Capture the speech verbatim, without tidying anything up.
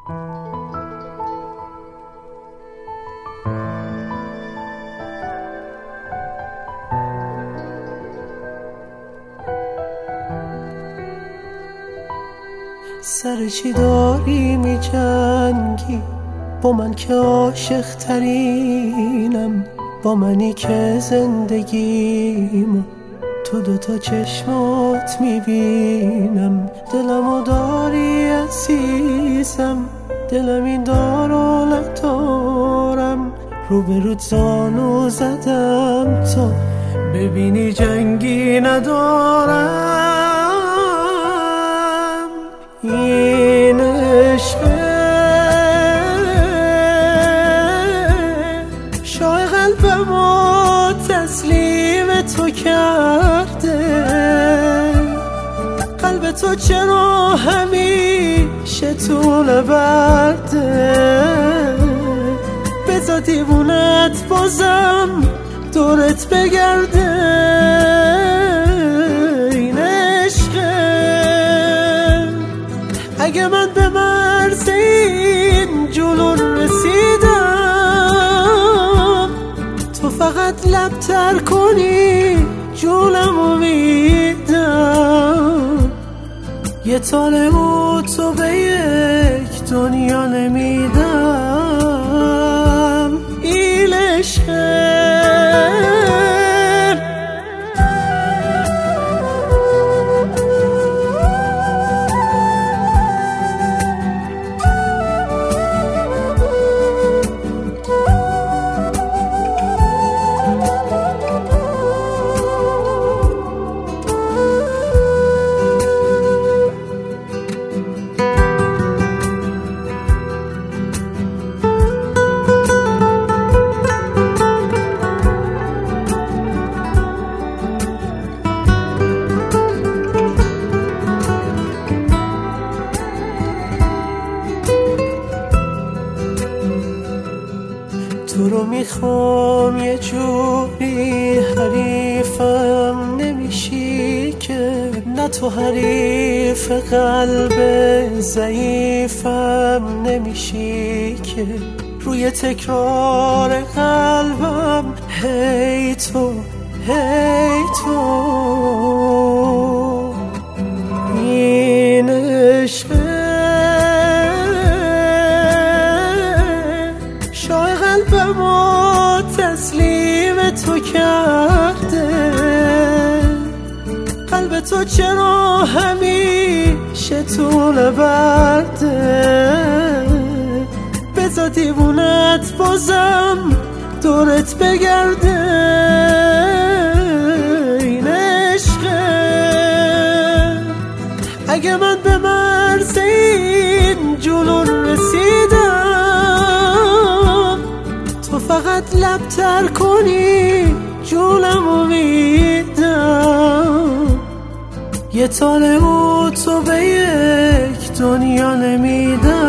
سر چی داری می جنگی با من که عاشق ترینم، با منی که زندگیمو تو دوتا چشمات می بینم. دلمو داری عزیزم، دلم این دار و ندارم، رو به رود زانو زدم تا ببینی جنگی ندارم. این عشقه شای قلبمو تسلیم تو کرده، قلب تو چرا همیشه طول برده، بذار دیوونت بازم دورت بگرده. این عشقه اگه من به مرز این جنون رسیدم، تو فقط لب تر کنی جونمو میدم. یه تانه بود تو به یک دنیا نمیدم. این عشقه تو رو میخوام یه جوری، حریفم نمیشی که، نه تو حریف قلب ضعیفم نمیشی که، روی تکرار قلبم هی تو هی تو. این عشقه شای قلبمو تسلیم تو کرده، قلب تو چرا همیشه طول برده، بذار دیوونت بازم دورت بگرده. این عشقه اگه من به مرز این جنون رسیدم، تو فقط لب تر کنی جونمو میدم. یه تانه بود تو به یک دنیا نمیدم.